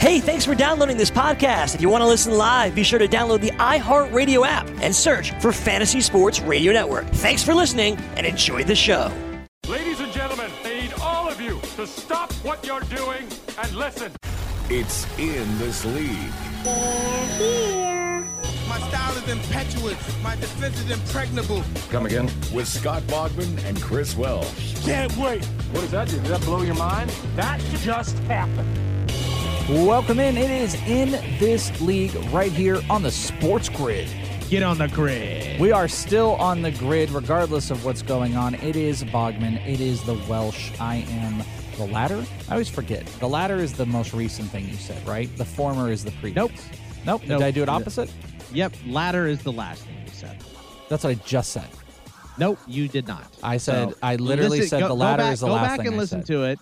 Hey, thanks for downloading this podcast. If you want to listen live, be sure to download the iHeartRadio app and search for Fantasy Sports Radio Network. Thanks for listening and enjoy the show. Ladies and gentlemen, I need all of you to stop what you're doing and listen. It's In This League. They're here. My style is impetuous. My defense is impregnable. Come again? With Scott Bogman and Chris Welsh. Can't wait. What does that do? Did that blow your mind? That just happened. Welcome in. It is In This League right here on the Sports Grid. Get on the grid. We are still on the grid regardless of what's going on. It is Bogman. It is the Welsh. I am the latter. I always forget. The latter is the most recent thing you said, right? The former is the previous. Nope. Did I do it opposite? Yep. Latter is the last thing you said. That's what I just said. Nope, you did not. I said, I literally said the latter is the last thing I said. Go back and listen to it.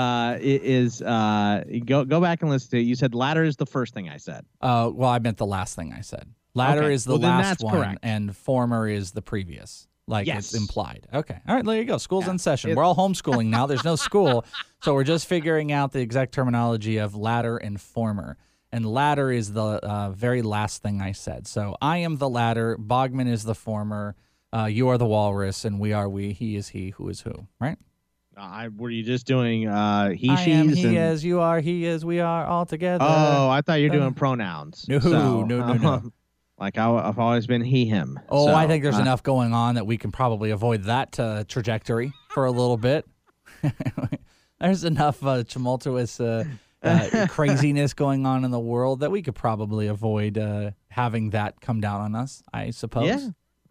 Go back and listen to it. You said latter is the first thing I said. Well, I meant the last thing I said. Latter is the last one, correct. and former is the previous. Like yes. It's implied. Okay. All right, there you go. School's in session. We're all homeschooling now. There's no school, so we're just figuring out the exact terminology of latter and former. And latter is the very last thing I said. So I am the latter. Bogman is the former. You are the walrus, and we are we. He is he. Who is who? Right? Were you just doing he, I she's? am, he is, you are, he is, we are, all together. Oh, I thought you were doing pronouns. No. Like I've always been he, him. Oh, so, I think there's enough going on that we can probably avoid that trajectory for a little bit. There's enough tumultuous craziness going on in the world that we could probably avoid having that come down on us, I suppose. Yeah,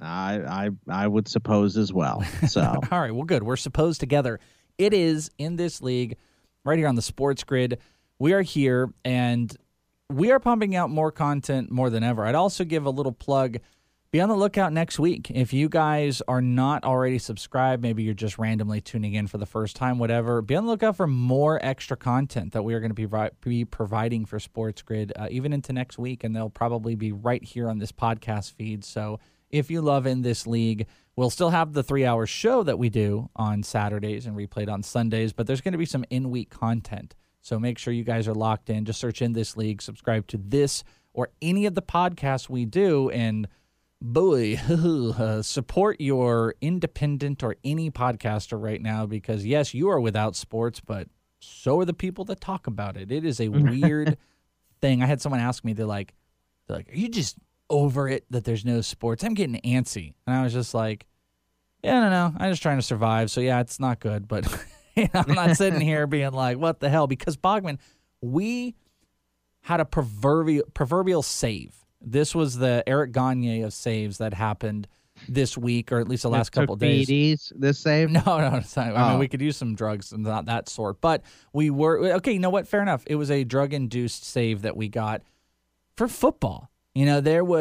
I would suppose as well. So all right, well, good. We're supposed together. It is In This League right here on the Sports Grid. We are here, and we are pumping out more content more than ever. I'd also give a little plug. Be on the lookout next week. If you guys are not already subscribed, maybe you're just randomly tuning in for the first time, whatever, be on the lookout for more extra content that we are going to be providing for Sports Grid even into next week, and they'll probably be right here on this podcast feed. So if you love In This League, we'll still have the 3-hour show that we do on Saturdays and replayed on Sundays, but there's going to be some in-week content. So make sure you guys are locked in. Just search In This League, subscribe to this or any of the podcasts we do, and boy, support your independent or any podcaster right now, because yes, you are without sports, but so are the people that talk about it. It is a weird thing. I had someone ask me, they're like, are you just over it that there's no sports? I'm getting antsy. And I was just like, yeah, no, I'm just trying to survive. So yeah, it's not good, but I'm not sitting here being like, what the hell? Because Bogman, we had a proverbial save. This was the Eric Gagne of saves that happened this week, or at least the last couple of days. PEDs, this save? No, it's not. I mean, we could use some drugs and not that sort. But we were, okay, you know what? Fair enough. It was a drug-induced save that we got for football. You know,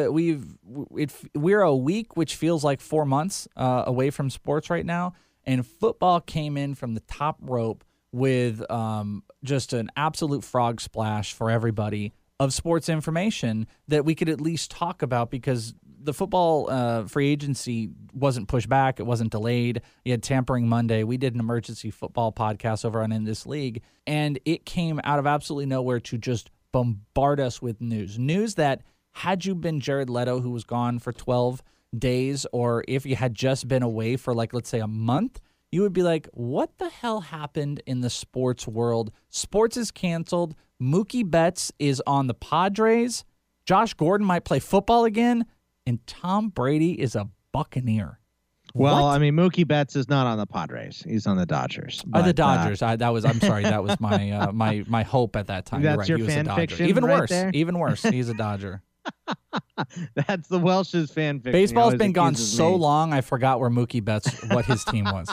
we're a week, which feels like 4 months away from sports right now, and football came in from the top rope with just an absolute frog splash for everybody of sports information that we could at least talk about, because the football free agency wasn't pushed back. It wasn't delayed. You had Tampering Monday. We did an emergency football podcast over on In This League, and it came out of absolutely nowhere to just bombard us with news that, had you been Jared Leto, who was gone for 12 days, or if you had just been away for, like, let's say a month, you would be like, what the hell happened in the sports world? Sports is canceled. Mookie Betts is on the Padres. Josh Gordon might play football again. And Tom Brady is a Buccaneer. Well, What? I mean, Mookie Betts is not on the Padres. He's on the Dodgers. The Dodgers. I'm sorry. That was my my hope at that time. That's You're right. your He was fan a Dodger. fiction Even right worse. there? Even worse. He's a Dodger. That's the Welsh's fan fiction. Baseball's He been gone accuses so me. long, I forgot what his team was.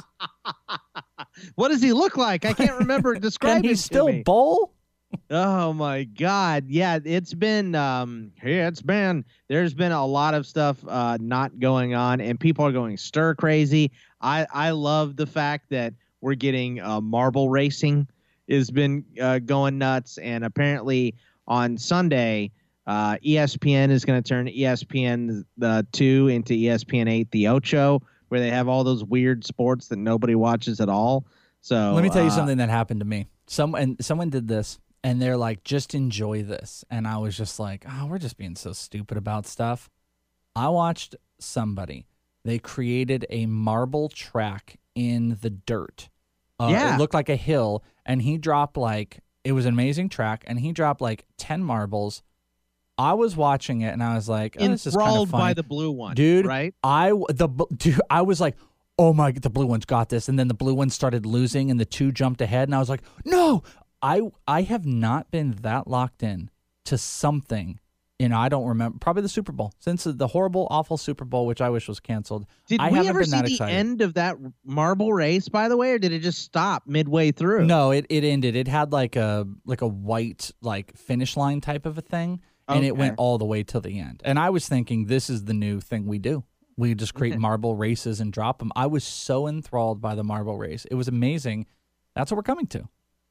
What does he look like? I can't remember. Describe Can he it to still me. bowl? Oh my God. Yeah, there's been a lot of stuff not going on, and people are going stir crazy. I love the fact that we're getting marble racing has been going nuts, and apparently on Sunday, ESPN is going to turn ESPN 2 into ESPN 8 the Ocho, where they have all those weird sports that nobody watches at all. So Let me tell you something that happened to me. Someone did this. and they're like, just enjoy this. And I was just like, oh, we're just being so stupid about stuff. I watched somebody. They created a marble track in the dirt. It looked like a hill, and he dropped it was an amazing track, and he dropped 10 marbles. I was watching it, and I was like, oh, this is kind of enthralled funny. by the blue one, dude. Right? I was like, oh my, the blue one's got this, and then the blue one started losing, and the 2 jumped ahead, and I was like, no, I have not been that locked in to something. I don't remember, probably the Super Bowl, since the horrible, awful Super Bowl, which I wish was canceled. Did we ever see the end of that marble race, by the way, or did it just stop midway through? No, it ended. It had like a white finish line type of a thing, and it went all the way till the end. And I was thinking, this is the new thing we do. We just create marble races and drop them. I was so enthralled by the marble race. It was amazing. That's what we're coming to.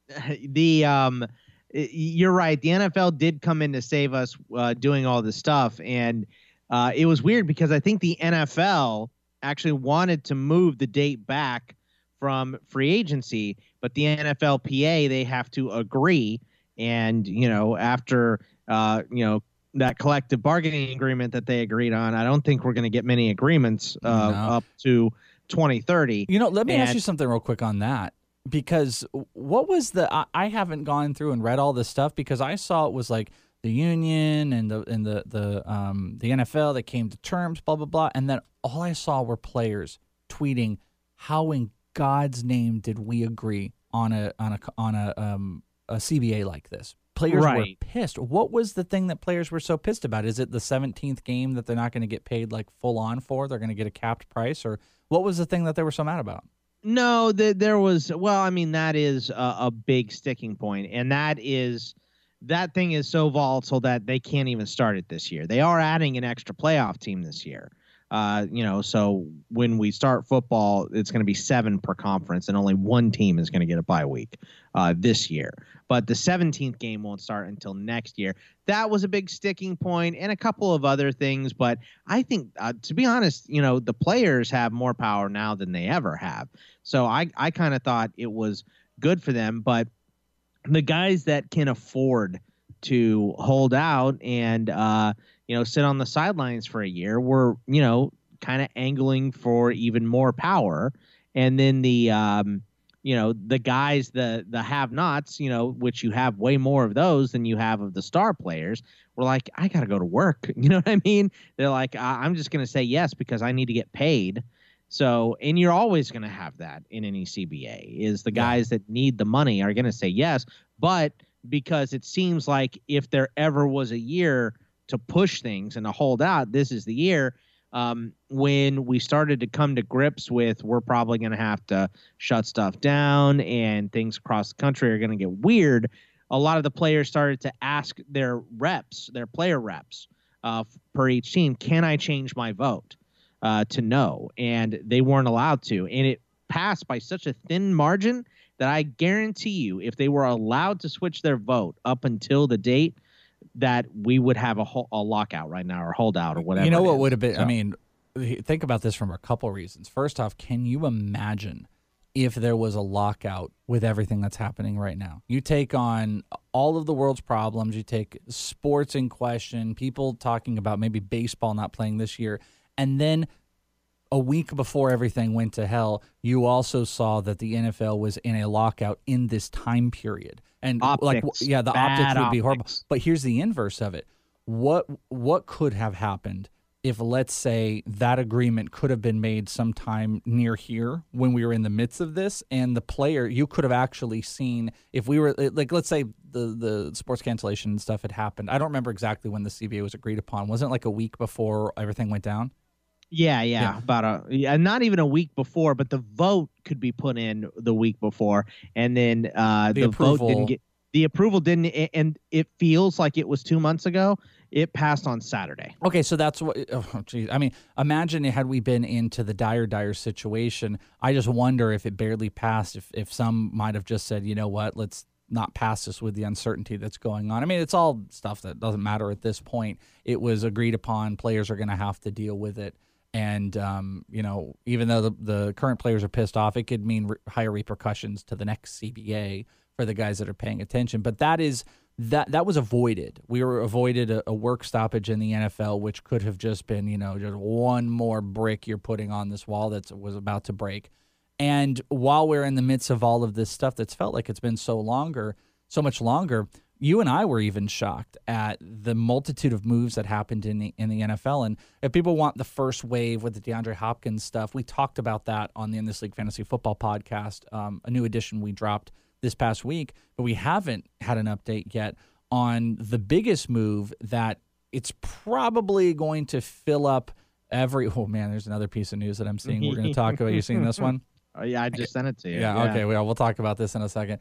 You're right. The NFL did come in to save us doing all this stuff. And it was weird because I think the NFL actually wanted to move the date back from free agency, but the NFLPA, they have to agree. And, after, that collective bargaining agreement that they agreed on, I don't think we're going to get many agreements up to 2030. Let me ask you something real quick on that. Because what was I haven't gone through and read all this stuff, because I saw it was like the union and the NFL that came to terms, blah blah blah, and then all I saw were players tweeting, "How in God's name did we agree on a CBA like this?" Players were pissed. What was the thing that players were so pissed about? Is it the 17th game that they're not going to get paid full on for? They're going to get a capped price, or what was the thing that they were so mad about? No, there was. Well, I mean, that is a big sticking point, and that thing is so volatile that they can't even start it this year. They are adding an extra playoff team this year. So when we start football, it's going to be 7 per conference, and only 1 team is going to get a bye week this year. But the 17th game won't start until next year. That was a big sticking point, and a couple of other things. But I think, to be honest, the players have more power now than they ever have. So I kind of thought it was good for them. But the guys that can afford to hold out and sit on the sidelines for a year were kind of angling for even more power. And then the guys, the have-nots, which you have way more of those than you have of the star players, were like, I got to go to work. You know what I mean? They're like, I'm just going to say yes because I need to get paid. So, and you're always going to have that in any CBA, is the guys that need the money are going to say yes. But because it seems like if there ever was a year to push things and to hold out, this is the year. When we started to come to grips with, we're probably going to have to shut stuff down and things across the country are going to get weird, a lot of the players started to ask their player reps per each team, can I change my vote to no? And they weren't allowed to. And it passed by such a thin margin that I guarantee you, if they were allowed to switch their vote up until the date, that we would have a lockout right now, or holdout, or whatever. You know what would have been? So. I mean, think about this from a couple reasons. First off, can you imagine if there was a lockout with everything that's happening right now? You take on all of the world's problems. You take sports in question, people talking about maybe baseball not playing this year, and then a week before everything went to hell, you also saw that the NFL was in a lockout in this time period. And optics. The optics would be horrible. But here's the inverse of it. What could have happened if, let's say, that agreement could have been made sometime near here when we were in the midst of this, and the player, you could have actually seen, if we were, let's say the sports cancellation and stuff had happened. I don't remember exactly when the CBA was agreed upon. Wasn't it like a week before everything went down? Yeah. About not even a week before, but the vote could be put in the week before, and then the vote didn't get. The approval didn't, and it feels like it was 2 months ago. It passed on Saturday. Okay, so that's what. Oh, geez. I mean, imagine had we been into the dire situation. I just wonder if it barely passed. If some might have just said, you know what, let's not pass this with the uncertainty that's going on. I mean, it's all stuff that doesn't matter at this point. It was agreed upon. Players are going to have to deal with it. And, even though the current players are pissed off, it could mean higher repercussions to the next CBA for the guys that are paying attention. But that was avoided. We were avoided a work stoppage in the NFL, which could have just been, just one more brick you're putting on this wall that was about to break. And while we're in the midst of all of this stuff that's felt like it's been so much longer, you and I were even shocked at the multitude of moves that happened in the NFL. And if people want the first wave with the DeAndre Hopkins stuff, we talked about that on the In This League Fantasy Football podcast, a new edition we dropped this past week, but we haven't had an update yet on the biggest move that it's probably going to fill up oh man, there's another piece of news that I'm seeing. We're going to talk about. You seeing this one? Oh yeah, I just sent it to you. Yeah. Okay. Well, we'll talk about this in a second.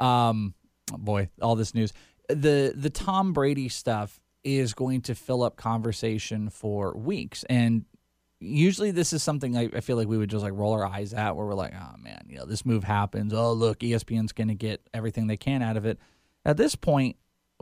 Boy, all this news. The Tom Brady stuff is going to fill up conversation for weeks, and usually this is something I feel like we would just like roll our eyes at, where we're like, oh man, this move happens. Oh look, ESPN's going to get everything they can out of it. At this point,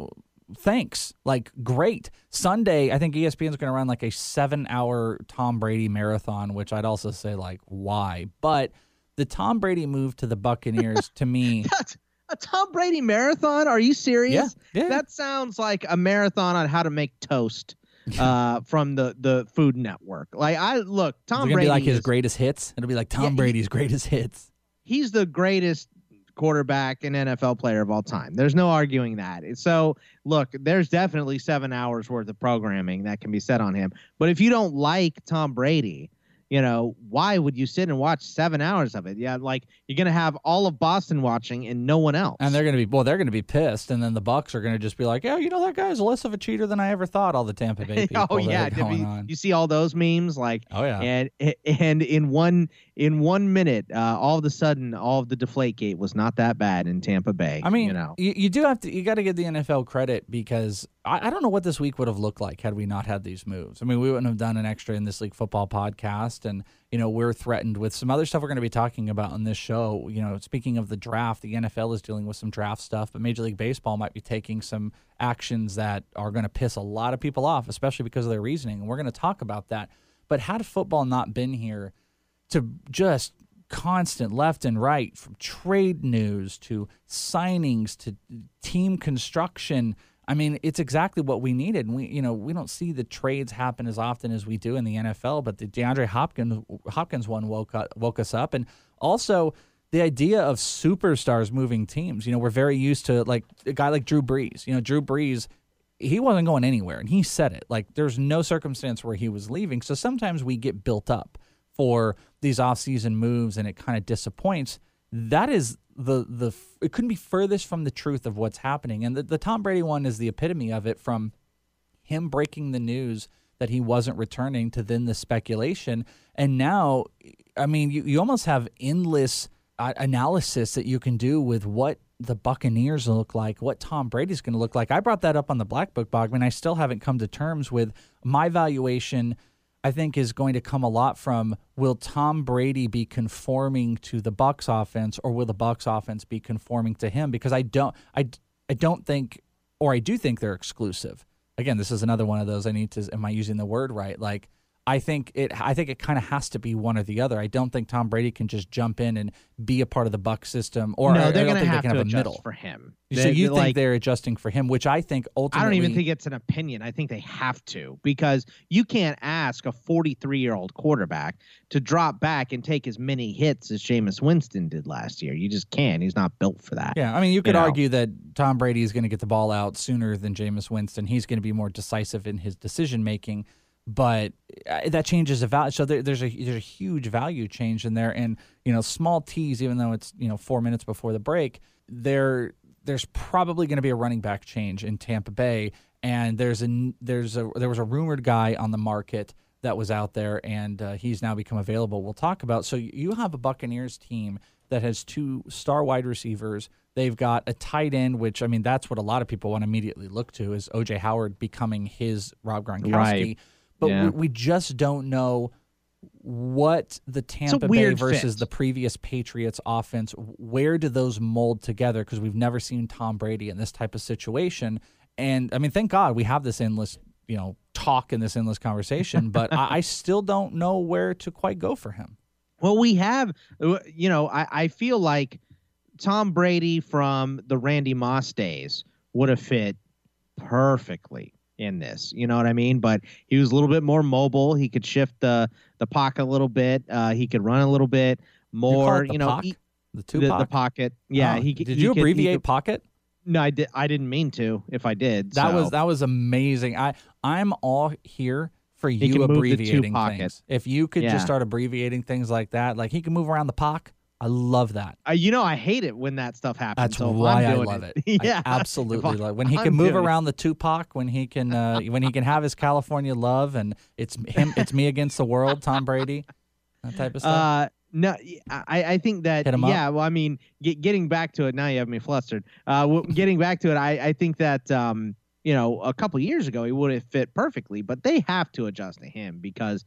thanks. Like, great. Sunday, I think ESPN's going to run like a 7-hour Tom Brady marathon, which I'd also say, like, why? But the Tom Brady move to the Buccaneers, to me... A Tom Brady marathon? Are you serious? Yeah. That sounds like a marathon on how to make toast from the Food Network. Like, Tom Brady be like his greatest hits? It'll be like Tom Brady's greatest hits. He's the greatest quarterback and NFL player of all time. There's no arguing that. So, look, there's definitely 7 hours worth of programming that can be said on him. But if you don't like Tom Brady, why would you sit and watch 7 hours of it? Yeah, like you're going to have all of Boston watching and no one else. And they're going to be pissed, and then the Bucs are going to just be like, that guy's less of a cheater than I ever thought, all the Tampa Bay people. Oh yeah, you see all those memes, like, oh yeah. And in 1 minute, all of a sudden, all of the Deflategate was not that bad in Tampa Bay. I mean, you got to give the NFL credit, because I don't know what this week would have looked like had we not had these moves. I mean, we wouldn't have done an extra In This League Football podcast, and we're threatened with some other stuff we're going to be talking about on this show. Speaking of the draft, the NFL is dealing with some draft stuff, but Major League Baseball might be taking some actions that are going to piss a lot of people off, especially because of their reasoning, and we're going to talk about that. But had football not been here to just constant left and right, from trade news to signings to team construction, I mean, it's exactly what we needed. And we don't see the trades happen as often as we do in the NFL, but the DeAndre Hopkins one woke us up. And also the idea of superstars moving teams. We're very used to, like, a guy like Drew Brees. Drew Brees, he wasn't going anywhere, and he said it. Like, there's no circumstance where he was leaving. So sometimes we get built up for these offseason moves, and it kind of disappoints. That is it couldn't be furthest from the truth of what's happening. And the Tom Brady one is the epitome of it, from him breaking the news that he wasn't returning to then the speculation. And now, I mean, you almost have endless analysis that you can do with what the Buccaneers look like, what Tom Brady's going to look like. I brought that up on the Black Book, Bogman. I still haven't come to terms with my valuation. I think is going to come a lot from, will Tom Brady be conforming to the Bucs offense, or will the Bucs offense be conforming to him? Because I don't think, or I do think they're exclusive. Again, this is another one of those, am I using the word right? Like, I think it kind of has to be one or the other. I don't think Tom Brady can just jump in and be a part of the Bucs system, or no, they're going to have a adjust middle for him. So you think they're adjusting for him, which I think ultimately... I don't even think it's an opinion. I think they have to, because you can't ask a 43-year-old quarterback to drop back and take as many hits as Jameis Winston did last year. You just can't. He's not built for that. Yeah, I mean, you could argue that Tom Brady is going to get the ball out sooner than Jameis Winston. He's going to be more decisive in his decision-making, but that changes the value. So there's a huge value change in there. And, small tease, even though it's, 4 minutes before the break, there's probably going to be a running back change in Tampa Bay. And there was a rumored guy on the market that was out there, and he's now become available. We'll talk about. So you have a Buccaneers team that has 2 star wide receivers. They've got a tight end, which, I mean, that's what a lot of people want to immediately look to, is O.J. Howard becoming his Rob Gronkowski. Right. But we just don't know what the Tampa Bay versus the previous Patriots offense, where do those mold together? Because we've never seen Tom Brady in this type of situation. And, I mean, thank God we have this endless, talk in this endless conversation, but I still don't know where to quite go for him. Well, we have, I feel like Tom Brady from the Randy Moss days would have fit perfectly in this. You know what I mean? But he was a little bit more mobile. He could shift the pocket a little bit. He could run a little bit more. The pocket. Yeah. Oh, did you abbreviate pocket? No, I did. I didn't mean to. If I did, that was amazing. I'm all here for you abbreviating things. If you could just start abbreviating things like that, like he can move around the pocket. I love that. I hate it when that stuff happens. That's why I love it. Yeah, I absolutely love it. When he can move around the Tupac, when he can have his California love, and it's me against the world, Tom Brady, that type of stuff. No, I think that, Hit him yeah, up. well, I mean, getting back to it, now you have me flustered. Getting back to it, I think that, a couple years ago, he would have fit perfectly, but they have to adjust to him because,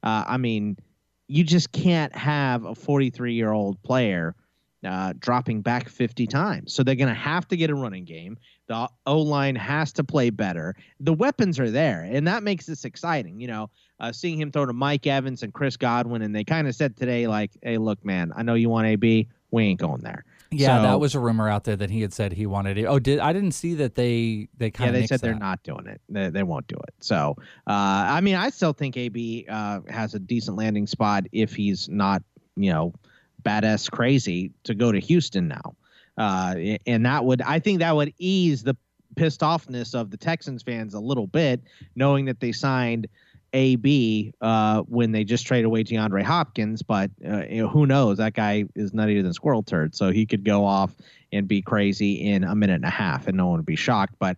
you just can't have a 43-year-old player dropping back 50 times. So they're going to have to get a running game. The O-line has to play better. The weapons are there, and that makes this exciting. Seeing him throw to Mike Evans and Chris Godwin, and they kind of said today, like, hey, look, man, I know you want AB. We ain't going there. Yeah, that was a rumor out there that he had said he wanted it. Oh, I didn't see that they kind of they said they're not doing it. They won't do it. So, I still think AB has a decent landing spot if he's not, badass crazy to go to Houston now. And I think that would ease the pissed offness of the Texans fans a little bit, knowing that they signed AB when they just traded away DeAndre Hopkins, but who knows? That guy is nuttier than squirrel turd, so he could go off and be crazy in a minute and a half, and no one would be shocked. But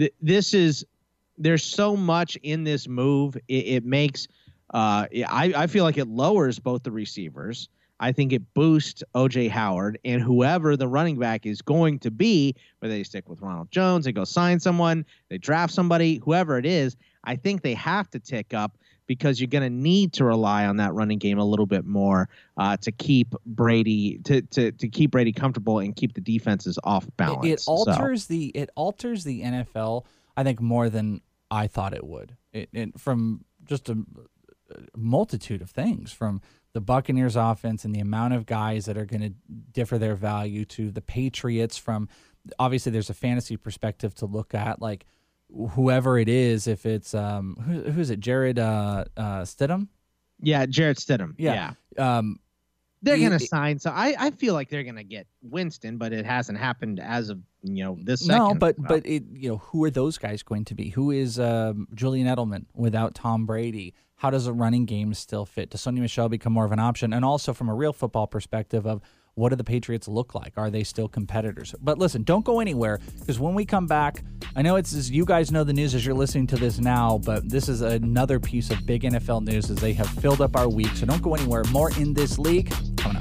there's so much in this move. It makes I feel like it lowers both the receivers. I think it boosts O.J. Howard and whoever the running back is going to be, whether they stick with Ronald Jones, they go sign someone, they draft somebody, whoever it is. I think they have to tick up because you're going to need to rely on that running game a little bit more to keep Brady to keep Brady comfortable and keep the defenses off balance. It alters the NFL, I think, more than I thought it would. From just a multitude of things, from the Buccaneers offense and the amount of guys that are going to differ their value to the Patriots. From obviously there's a fantasy perspective to look at, like, whoever it is, if it's who's it, Jared Stidham? Yeah, Jared Stidham. Yeah. They're going to sign. So I feel like they're going to get Winston, but it hasn't happened as of this second. No, but who are those guys going to be? Who is Julian Edelman without Tom Brady? How does a running game still fit? Does Sony Michel become more of an option? And also from a real football perspective of, what do the Patriots look like? Are they still competitors? But listen, don't go anywhere, because when we come back, I know you guys know the news as you're listening to this now, but this is another piece of big NFL news as they have filled up our week. So don't go anywhere. More In This League coming up.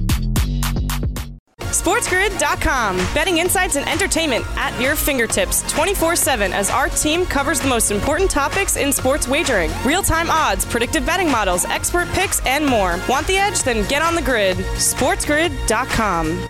SportsGrid.com. Betting insights and entertainment at your fingertips 24/7 as our team covers the most important topics in sports wagering. Real-time odds, predictive betting models, expert picks, and more. Want the edge? Then get on the grid. SportsGrid.com.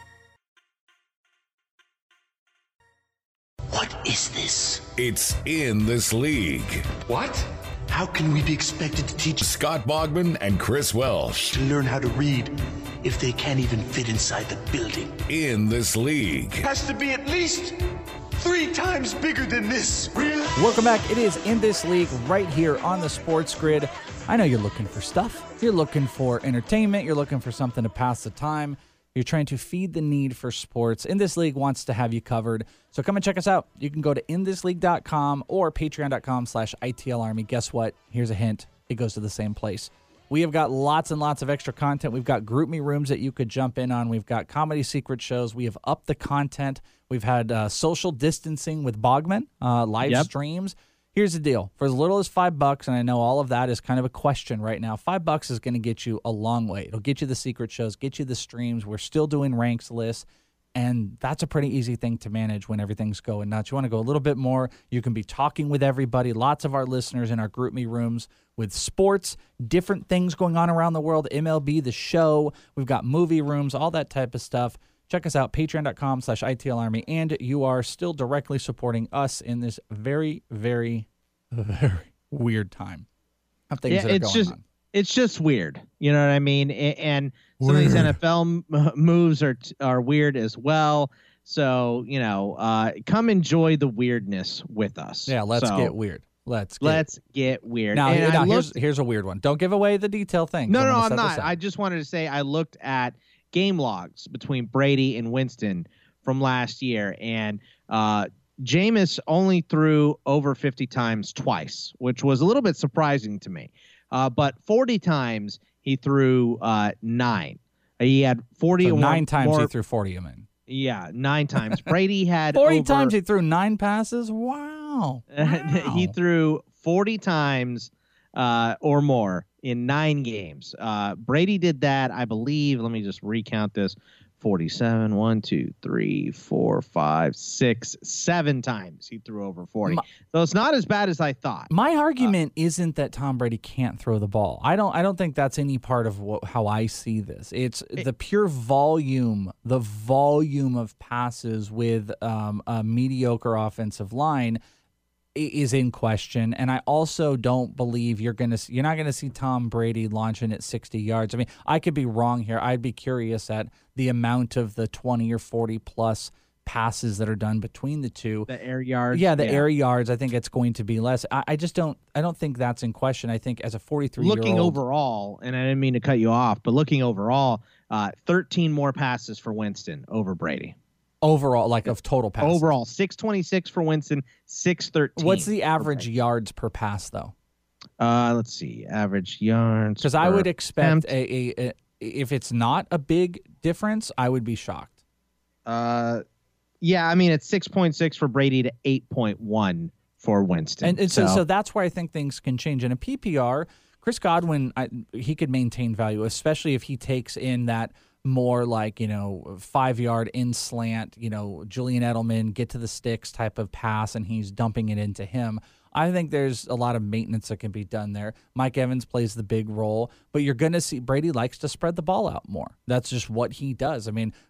What is this? It's In This League. What? How can we be expected to teach Scott Bogman and Chris Welsh to learn how to read if they can't even fit inside the building? In This League. Has to be at least 3 times bigger than this. Really? Welcome back. It is In This League right here on the Sports Grid. I know you're looking for stuff. You're looking for entertainment. You're looking for something to pass the time. You're trying to feed the need for sports. In This League wants to have you covered. So come and check us out. You can go to inthisleague.com or patreon.com/ITLArmy. Guess what? Here's a hint. It goes to the same place. We have got lots and lots of extra content. We've got group me rooms that you could jump in on. We've got comedy secret shows. We have upped the content. We've had social distancing with Bogman, live streams. Here's the deal. For as little as $5, and I know all of that is kind of a question right now, $5 is going to get you a long way. It'll get you the secret shows, get you the streams. We're still doing ranks lists, and that's a pretty easy thing to manage when everything's going nuts. You want to go a little bit more, you can be talking with everybody, lots of our listeners in our group me rooms with sports, different things going on around the world, MLB, the show. We've got movie rooms, all that type of stuff. Check us out, patreon.com/ITLArmy, and you are still directly supporting us in this very, very, very weird time of things that are going on. it's just weird. You know what I mean? And some of these NFL moves are weird as well. So, come enjoy the weirdness with us. Yeah, let's get weird. Let's get weird. Now, here's a weird one. Don't give away the detail thing. No, I'm not. I just wanted to say I looked at game logs between Brady and Winston from last year, and Jameis only threw over 50 times twice, which was a little bit surprising to me. But 40 times he threw 9. He had 40. So 9 times he threw 40. I mean, yeah, 9 times. Brady had 40 times he threw 9 passes. Wow. He threw 40 times or more in 9 games. Brady did that, I believe. Let me just recount this. 47, 1, 2, 3, 4, 5, 6, 7 times he threw over 40. So it's not as bad as I thought. My argument isn't that Tom Brady can't throw the ball. I don't think that's any part of how I see this. It's the pure volume, of passes with a mediocre offensive line is in question, and I also don't believe you're not gonna see Tom Brady launching at 60 yards. I mean, I could be wrong here. I'd be curious at the amount of the 20 or 40 plus passes that are done between the two. The air yards. Yeah, air yards. I think it's going to be less. I don't think that's in question. I think as a 43-year-old, looking overall, and I didn't mean to cut you off, but looking overall, 13 more passes for Winston over Brady. Overall, like of total passes. Overall, 626 for Winston, 613. What's the average yards per pass, though? Let's see, average yards. Because I would expect if it's not a big difference, I would be shocked. Yeah, I mean it's 6.6 for Brady to 8.1 for Winston, and so that's where I think things can change. In a PPR, Chris Godwin, he could maintain value, especially if he takes in that more like 5-yard in slant, Julian Edelman get to the sticks type of pass, and he's dumping it into him. I think there's a lot of maintenance that can be done there. Mike Evans plays the big role, but you're going to see Brady likes to spread the ball out more. That's just what he does. I mean,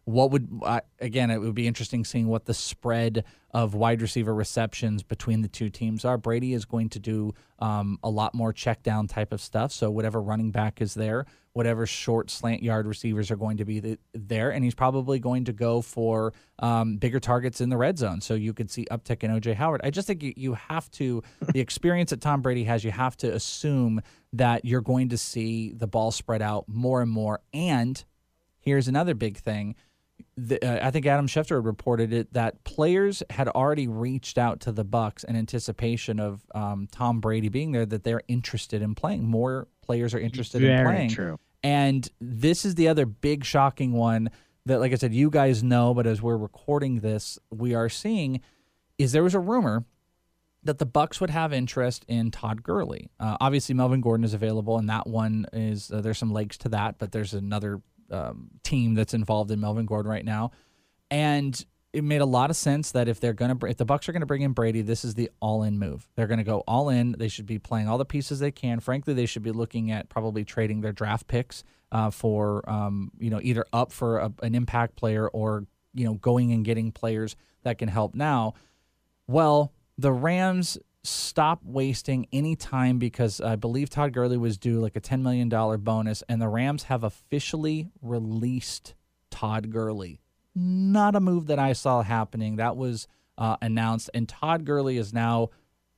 it would be interesting seeing what the spread of wide receiver receptions between the two teams are. Brady is going to do a lot more check down type of stuff. So whatever running back is there, whatever short slant yard receivers are going to be there, and he's probably going to go for bigger targets in the red zone. So you could see uptick in O.J. Howard. I just think you have to, the experience that Tom Brady has, you have to assume that you're going to see the ball spread out more and more. And here's another big thing. I think Adam Schefter reported it, that players had already reached out to the Bucs in anticipation of Tom Brady being there, that they're interested in playing. More players are interested in playing. True. And this is the other big shocking one that, like I said, you guys know, but as we're recording this, we are seeing, is there was a rumor that the Bucs would have interest in Todd Gurley. Obviously, Melvin Gordon is available, and that one is there's some legs to that, but there's another team that's involved in Melvin Gordon right now, and it made a lot of sense that if the Bucs are gonna bring in Brady, this is the all-in move. They're gonna go all in. They should be playing all the pieces they can. Frankly, they should be looking at probably trading their draft picks for either up for an impact player or going and getting players that can help now. Well, the Rams stop wasting any time because I believe Todd Gurley was due like a $10 million bonus, and the Rams have officially released Todd Gurley. Not a move that I saw happening. That was announced, and Todd Gurley is now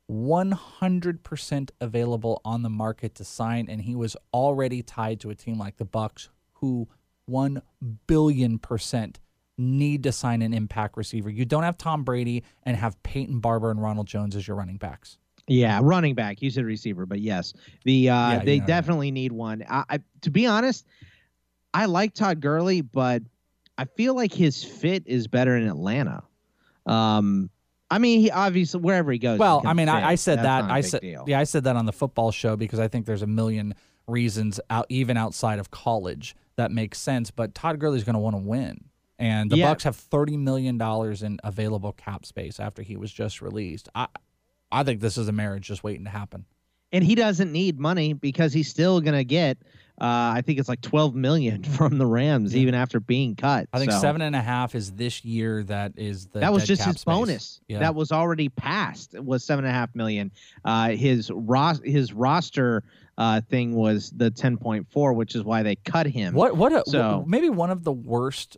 100% available on the market to sign, and he was already tied to a team like the Bucs, who 1 billion% need to sign an impact receiver. You don't have Tom Brady and have Peyton Barber and Ronald Jones as your running backs. Yeah, running back. You said receiver, but yes, they definitely need one. To be honest, I like Todd Gurley, but I feel like his fit is better in Atlanta. I mean, he obviously wherever he goes. Well, I mean, I said that. I said that on the football show because I think there's a million reasons even outside of college that makes sense. But Todd Gurley's going to want to win. And the Bucs have $30 million in available cap space after he was just released. I think this is a marriage just waiting to happen. And he doesn't need money because he's still going to get, I think it's like $12 million from the Rams, even after being cut. I think 7.5 is this year. That is that was dead just cap his space. bonus. Yeah. That was already passed. It was $7.5 million. His roster thing was the 10.4, which is why they cut him. Maybe one of the worst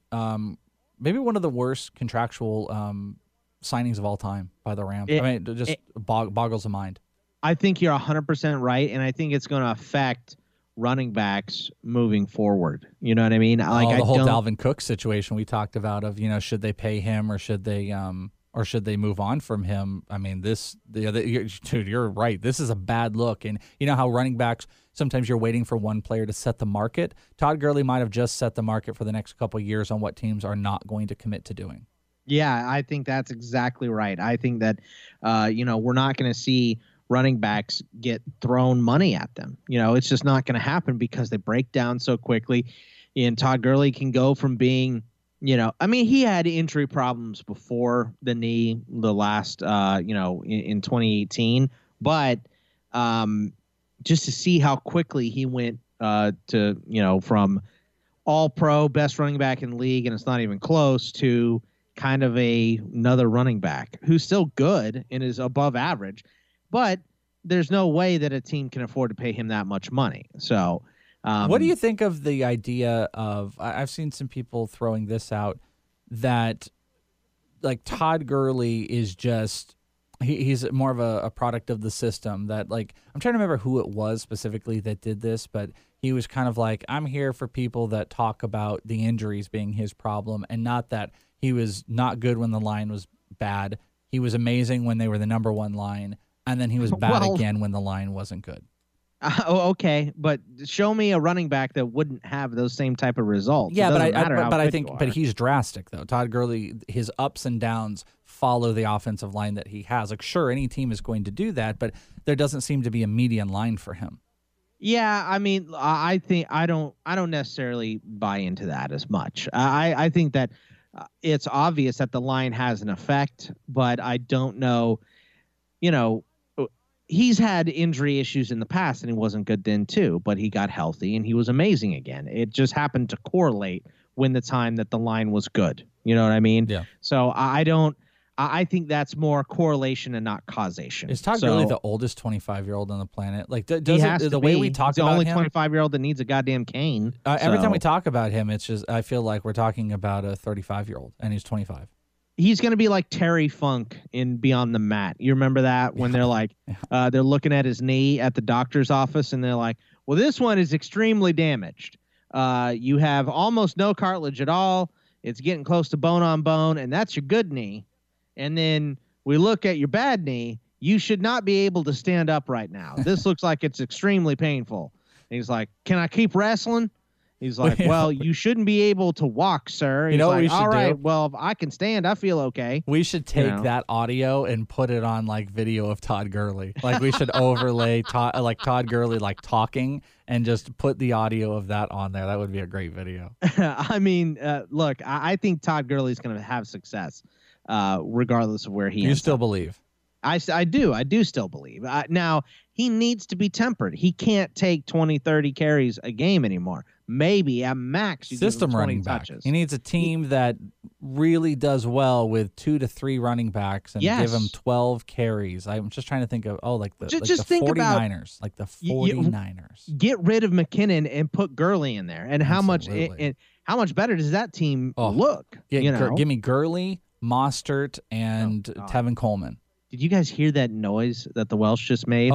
contractual signings of all time by the Rams. It boggles the mind. I think you're 100% right, and I think it's going to affect running backs moving forward. You know what I mean? Like the whole Dalvin Cook situation we talked about of, should they pay him or should they move on from him? I mean, dude, you're right. This is a bad look. And you know how running backs, sometimes you're waiting for one player to set the market. Todd Gurley might have just set the market for the next couple of years on what teams are not going to commit to doing. Yeah, I think that's exactly right. I think that, we're not going to see running backs get thrown money at them. It's just not going to happen because they break down so quickly. And Todd Gurley can go from being, he had injury problems before the knee, the last, in 2018. But just to see how quickly he went from all pro, best running back in the league, and it's not even close, to kind of another running back who's still good and is above average. But there's no way that a team can afford to pay him that much money. So what do you think of the idea of, I've seen some people throwing this out, that like Todd Gurley is just, he's more of a product of the system, that like, I'm trying to remember who it was specifically that did this, but he was kind of like, I'm here for people that talk about the injuries being his problem, and not that he was not good when the line was bad. He was amazing when they were the number one line, and then he was bad again when the line wasn't good. Okay, but show me a running back that wouldn't have those same type of results. Yeah, but he's drastic though. Todd Gurley, his ups and downs follow the offensive line that he has. Like, sure, any team is going to do that, but there doesn't seem to be a median line for him. Yeah, I mean, I think I don't necessarily buy into that as much. I think that it's obvious that the line has an effect, but I don't know. He's had injury issues in the past, and he wasn't good then too, but he got healthy and he was amazing again. It just happened to correlate when the time that the line was good. You know what I mean? Yeah. So I think that's more correlation and not causation. Is Todd Gurley the oldest 25-year-old on the planet? Like, the way we talk about him, the only 25-year-old that needs a goddamn cane. Every time we talk about him, it's just, I feel like we're talking about a 35-year-old, and he's 25. He's going to be like Terry Funk in Beyond the Mat. You remember that when they're like, they're looking at his knee at the doctor's office, and they're like, well, this one is extremely damaged. You have almost no cartilage at all. It's getting close to bone on bone, and that's your good knee. And then we look at your bad knee. You should not be able to stand up right now. This looks like it's extremely painful. And he's like, can I keep wrestling? He's like, well, you shouldn't be able to walk, sir. He's what we should all right, do? well, if I can stand, I feel okay. We should take that audio and put it on like video of Todd Gurley. Like, we should overlay Todd Gurley like talking, and just put the audio of that on there. That would be a great video. I mean, look, I think Todd Gurley's going to have success, regardless of where he is. You still believe? I do still believe. Now, he needs to be tempered. He can't take 20, 30 carries a game anymore. Maybe at max you system give him 20 running back. touches. He needs a team that really does well with 2 to 3 running backs and give him 12 carries. I'm just trying to think of the 49ers, like the 49ers. Get rid of McKinnon and put Gurley in there. And how much better does that team look? Give me Gurley, Mostert, and Tevin Coleman. Did you guys hear that noise that the Welsh just made?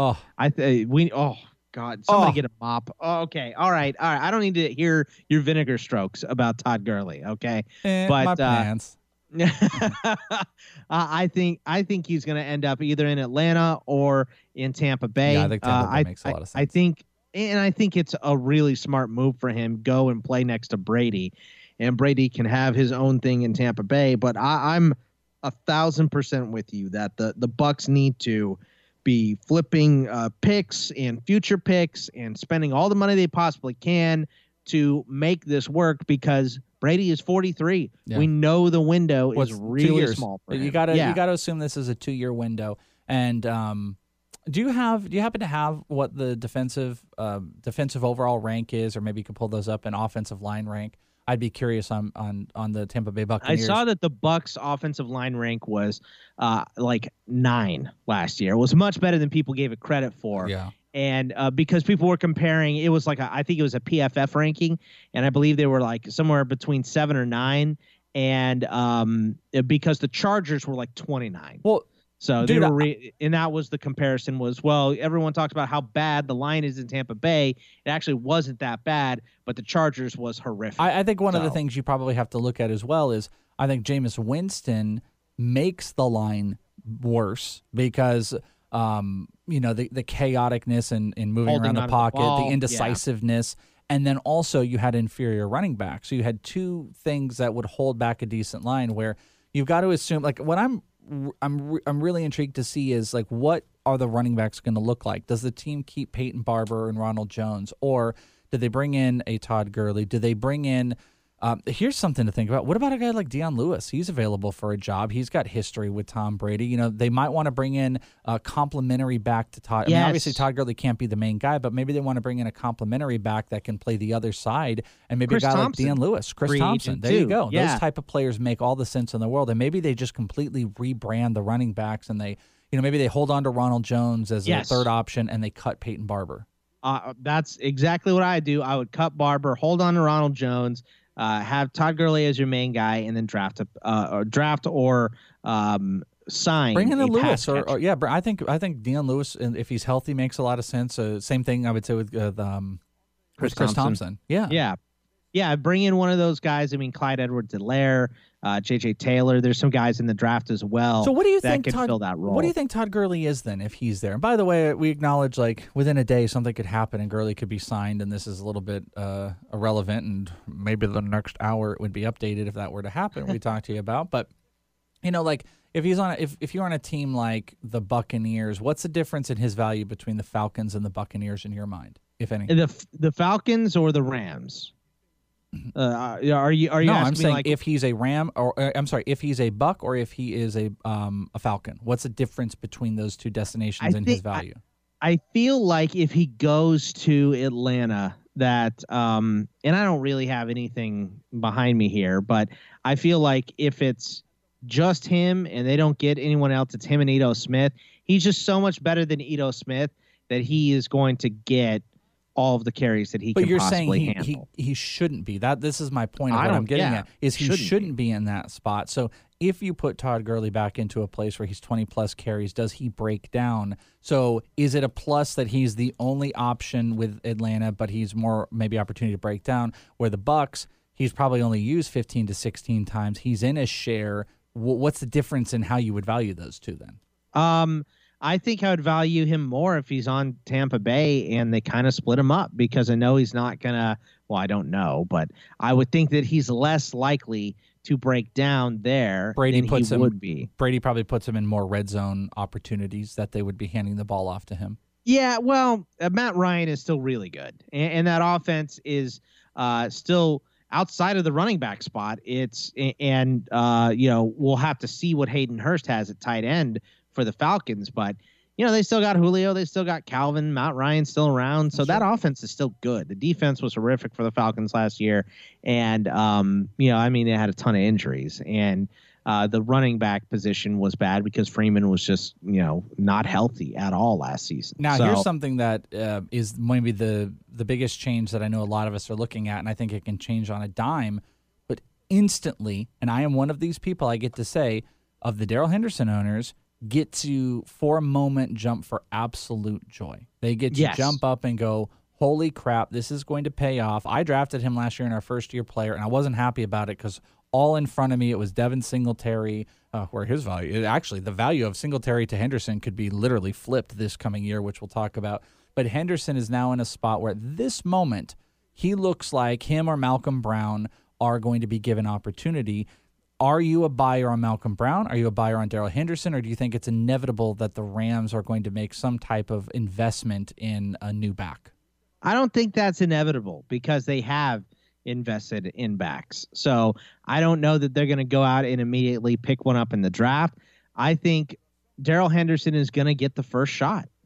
God, somebody get a mop. Oh, okay. All right. I don't need to hear your vinegar strokes about Todd Gurley. Okay. But my pants. I think he's going to end up either in Atlanta or in Tampa Bay. Yeah, I think Tampa Bay makes a lot of sense. I think it's a really smart move for him. Go and play next to Brady, and Brady can have his own thing in Tampa Bay. But I'm 1,000% with you that the Bucs need to be flipping picks and future picks and spending all the money they possibly can to make this work, because Brady is 43. Yeah. We know the window is really small for him. You gotta assume this is a 2-year window, and Do you happen to have what the defensive overall rank is, or maybe you could pull those up, an offensive line rank? I'd be curious on the Tampa Bay Buccaneers. I saw that the Bucs offensive line rank was like 9 last year. It was much better than people gave it credit for. Yeah. And because people were comparing, it was like I think it was a PFF ranking, and I believe they were like somewhere between 7 or 9, and because the Chargers were like 29. Well, so dude, they were, and that was the comparison was, well, everyone talks about how bad the line is in Tampa Bay. It actually wasn't that bad, but the Chargers was horrific. I think one of the things you probably have to look at as well is I think Jameis Winston makes the line worse because the chaoticness and moving Holding around the onto the pocket, ball, the indecisiveness, and then also you had inferior running backs. So you had two things that would hold back a decent line where you've got to assume, like, what I'm really intrigued to see is, like, what are the running backs going to look like? Does the team keep Peyton Barber and Ronald Jones, or do they bring in a Todd Gurley? Do they bring in here's something to think about. What about a guy like Deion Lewis? He's available for a job. He's got history with Tom Brady. They might want to bring in a complimentary back to Todd. Yes. I mean, obviously Todd Gurley can't be the main guy, but maybe they want to bring in a complimentary back that can play the other side, and maybe Chris a guy Thompson. like Deion Lewis, Chris Free Thompson. agent There you too. go. Yeah. Those type of players make all the sense in the world, and maybe they just completely rebrand the running backs, and they, maybe they hold on to Ronald Jones as Yes. a third option, and they cut Peyton Barber. That's exactly what I do. I would cut Barber, hold on to Ronald Jones, have Todd Gurley as your main guy, and then draft or sign. Bring in a Lewis, pass catcher. or I think Deion Lewis, if he's healthy, makes a lot of sense. Same thing I would say with Chris Thompson. Yeah. Bring in one of those guys. I mean, Clyde Edwards-Helaire, J.J. Taylor. There's some guys in the draft as well. So what do you that think could fill that role? What do you think Todd Gurley is then if he's there? And by the way, we acknowledge, like, within a day something could happen and Gurley could be signed, and this is a little bit irrelevant, and maybe the next hour it would be updated if that were to happen. We talked to you about, but like, if he's on if you're on a team like the Buccaneers, what's the difference in his value between the Falcons and the Buccaneers in your mind, if any? The Falcons or the Rams? Are you? No, I'm asking saying, like, if he's a Ram, or if he's a Buck, or if he is a Falcon. What's the difference between those two destinations and his value? I feel like if he goes to Atlanta, that and I don't really have anything behind me here, but I feel like if it's just him and they don't get anyone else, it's him and Ito Smith. He's just so much better than Ito Smith that he is going to get all of the carries that he can possibly handle. But you're saying he shouldn't be. This is my point of I what don't- I'm getting yeah, at, is he shouldn't shouldn't be in that spot. So if you put Todd Gurley back into a place where he's 20-plus carries, does he break down? So is it a plus that he's the only option with Atlanta, but he's more maybe opportunity to break down, where the Bucks, he's probably only used 15 to 16 times. He's in a share. What's the difference in how you would value those two then? I think I would value him more if he's on Tampa Bay and they kind of split him up, because I know he's not going to, well, I don't know, but I would think that he's less likely to break down there than he would be. Brady probably puts him in more red zone opportunities that they would be handing the ball off to him. Yeah, well, Matt Ryan is still really good, and that offense is still outside of the running back spot. We'll have to see what Hayden Hurst has at tight end for the Falcons, but they still got Julio, they still got Calvin, Matt Ryan's still around, so that offense is still good. The defense was horrific for the Falcons last year, and they had a ton of injuries, and the running back position was bad because Freeman was just not healthy at all last season. Now, here's something that is maybe the biggest change that I know a lot of us are looking at, and I think it can change on a dime, but instantly, and I am one of these people, I get to say, of the Darrell Henderson owners, get to, for a moment, jump for absolute joy. They get to jump up and go, holy crap, this is going to pay off. I drafted him last year in our first-year player, and I wasn't happy about it because all in front of me, it was Devin Singletary, where his value, actually, the value of Singletary to Henderson could be literally flipped this coming year, which we'll talk about. But Henderson is now in a spot where at this moment, he looks like him or Malcolm Brown are going to be given opportunity. Are you a buyer on Malcolm Brown? Are you a buyer on Darrell Henderson? Or do you think it's inevitable that the Rams are going to make some type of investment in a new back? I don't think that's inevitable because they have invested in backs. So I don't know that they're going to go out and immediately pick one up in the draft. I think Darrell Henderson is going to get the first shot.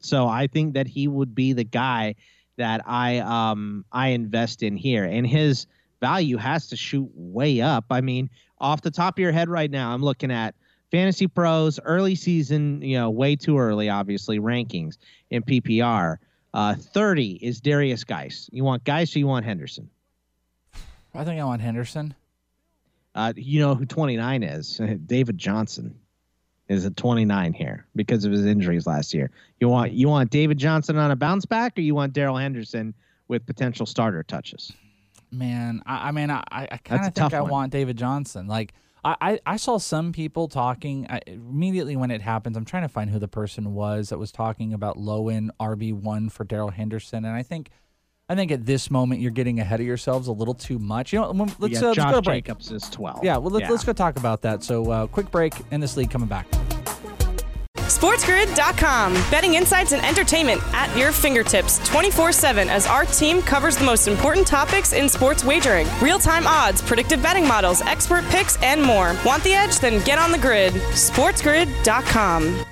So I think that he would be the guy that I invest in here, and his value has to shoot way up. I mean, off the top of your head right now, I'm looking at Fantasy Pros early season, way too early, obviously, rankings in PPR. 30 is Darius Geis. You want Geis or you want Henderson? I think I want Henderson. You know who 29 is? David Johnson is at 29 here because of his injuries last year. You want David Johnson on a bounce back, or you want Darrell Henderson with potential starter touches? Man, I kind of think I want David Johnson. Like, I saw some people talking immediately when it happens. I'm trying to find who the person was that was talking about low-end RB1 for Darrell Henderson, and I think at this moment you're getting ahead of yourselves a little too much. Let's go to break. Jacobs is 12. Yeah, well, let's go talk about that. So, quick break in this league, coming back. SportsGrid.com. Betting insights and entertainment at your fingertips 24/7 as our team covers the most important topics in sports wagering. Real-time odds, predictive betting models, expert picks, and more. Want the edge? Then get on the grid. SportsGrid.com.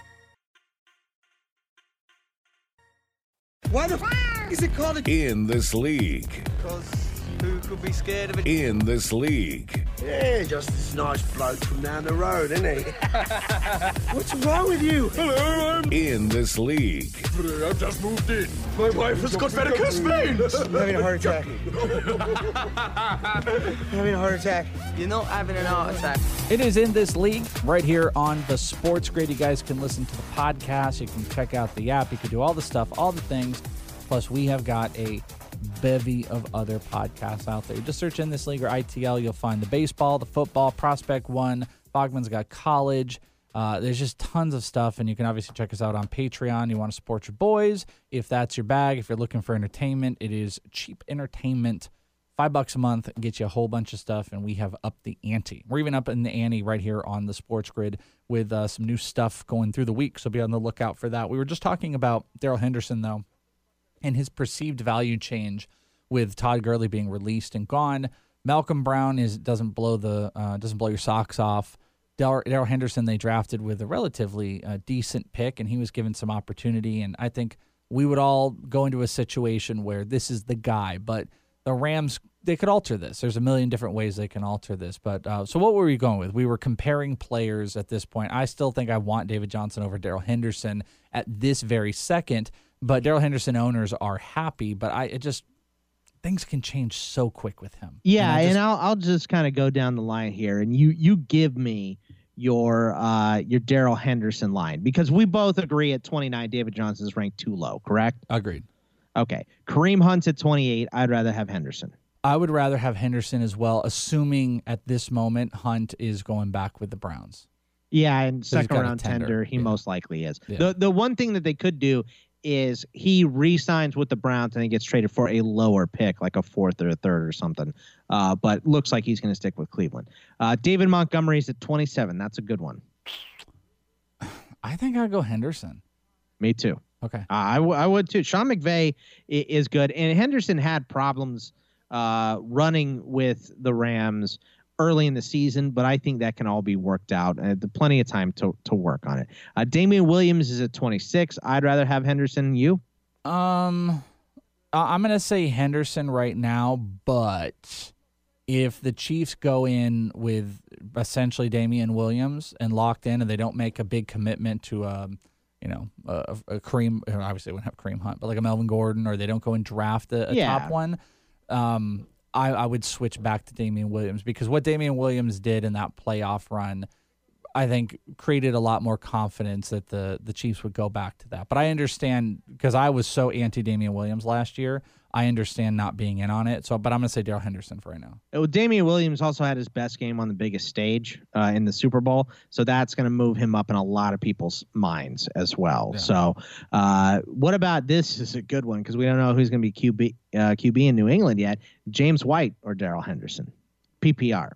Why the is it called In this league. Because who could be scared of it? In this league. Yeah, just this nice bloke from down the road, isn't he? What's wrong with you? Hello, In this league. I've just moved in. My wife has got varicose veins. I'm having a heart attack. Having a heart attack. You're not having an heart attack. It is In This League right here on the Sports Grid. You guys can listen to the podcast. You can check out the app. You can do all the stuff, all the things. Plus, we have got a bevy of other podcasts out there. Just search In This League or ITL. You'll find the baseball, the football, Prospect One. Bogman's got college. There's just tons of stuff, and you can obviously check us out on Patreon. You want to support your boys. If that's your bag, if you're looking for entertainment, it is cheap entertainment. $5 a month gets you a whole bunch of stuff, and we have upped the ante. We're even up in the ante right here on the Sports Grid with some new stuff going through the week, so be on the lookout for that. We were just talking about Darrell Henderson, though, and his perceived value change with Todd Gurley being released and gone. Malcolm Brown doesn't blow your socks off. Darrell Henderson they drafted with a relatively decent pick, and he was given some opportunity. And I think we would all go into a situation where this is the guy. But the Rams, they could alter this. There's a million different ways they can alter this. But so what were we going with? We were comparing players at this point. I still think I want David Johnson over Darrell Henderson at this very second. But Darrell Henderson owners are happy, but things can change so quick with him. Yeah, and I'll just kind of go down the line here, and you give me your Darrell Henderson line, because we both agree at 29 David Johnson is ranked too low, correct? Agreed. Okay. Kareem Hunt's at 28. I'd rather have Henderson. I would rather have Henderson as well, assuming at this moment Hunt is going back with the Browns. Yeah, and second round tender, he most likely is. Yeah. The one thing that they could do is he re-signs with the Browns and he gets traded for a lower pick, like a fourth or a third or something. But looks like he's going to stick with Cleveland. David Montgomery's at 27. That's a good one. I think I'd go Henderson. Me too. Okay. I would too. Sean McVay is good. And Henderson had problems running with the Rams early in the season, but I think that can all be worked out. Plenty of time to work on it. Damian Williams is at 26. I'd rather have Henderson. You? I'm going to say Henderson right now, but if the Chiefs go in with essentially Damian Williams and locked in, and they don't make a big commitment to a Kareem, obviously they wouldn't have Kareem Hunt, but like a Melvin Gordon, or they don't go and draft a top one, I would switch back to Damian Williams, because what Damian Williams did in that playoff run, I think, created a lot more confidence that the Chiefs would go back to that. But I understand, because I was so anti-Damian Williams last year, I understand not being in on it. But I'm going to say Darrell Henderson for right now. Damian Williams also had his best game on the biggest stage in the Super Bowl, so that's going to move him up in a lot of people's minds as well. Yeah. So what about this is a good one, because we don't know who's going to be QB in New England yet. James White or Darrell Henderson? PPR.